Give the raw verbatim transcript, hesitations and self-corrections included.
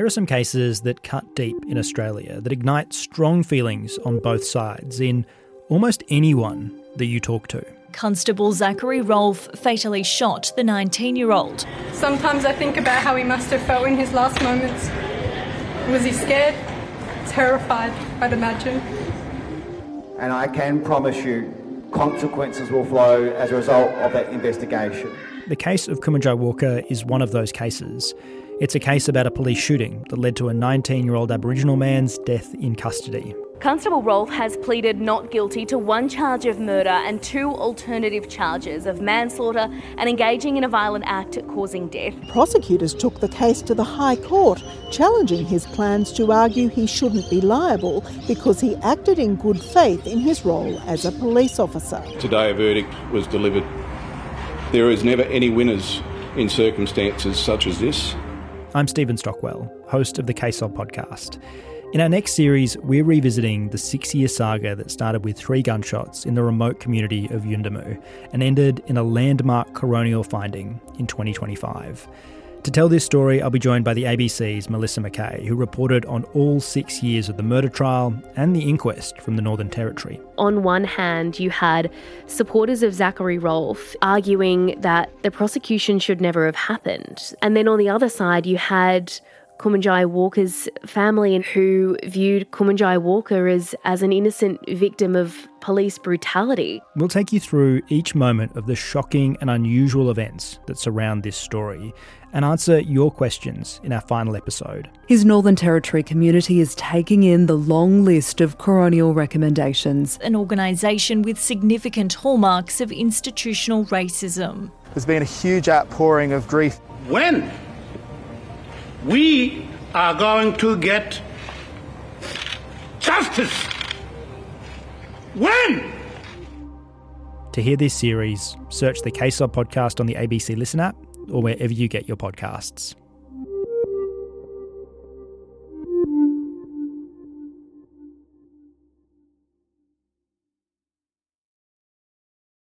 are some cases that cut deep in Australia, that ignite strong feelings on both sides in almost anyone that you talk to. Constable Zachary Rolfe fatally shot the nineteen-year-old. Sometimes I think about how he must have felt in his last moments. Was he scared? Terrified, I'd imagine. And I can promise you, consequences will flow as a result of that investigation. The case of Kumanjai Walker is one of those cases. It's a case about a police shooting that led to a nineteen-year-old Aboriginal man's death in custody. Constable Rolfe has pleaded not guilty to one charge of murder and two alternative charges of manslaughter and engaging in a violent act causing death. Prosecutors took the case to the High Court, challenging his plans to argue he shouldn't be liable because he acted in good faith in his role as a police officer. Today a verdict was delivered. There is never any winners in circumstances such as this. I'm Stephen Stockwell, host of the Case Of podcast. In our next series, we're revisiting the six-year saga that started with three gunshots in the remote community of Yuendumu and ended in a landmark coronial finding in twenty twenty-five. To tell this story, I'll be joined by the A B C's Melissa McKay, who reported on all six years of the murder trial and the inquest from the Northern Territory. On one hand, you had supporters of Zachary Rolfe arguing that the prosecution should never have happened. And then on the other side, you had Kumanjai Walker's family who viewed Kumanjai Walker as, as an innocent victim of police brutality. We'll take you through each moment of the shocking and unusual events that surround this story and answer your questions in our final episode. His Northern Territory community is taking in the long list of coronial recommendations. An organisation with significant hallmarks of institutional racism. There's been a huge outpouring of grief. When we are going to get justice? When? To hear this series, search the Case Of podcast on the A B C Listen app or wherever you get your podcasts.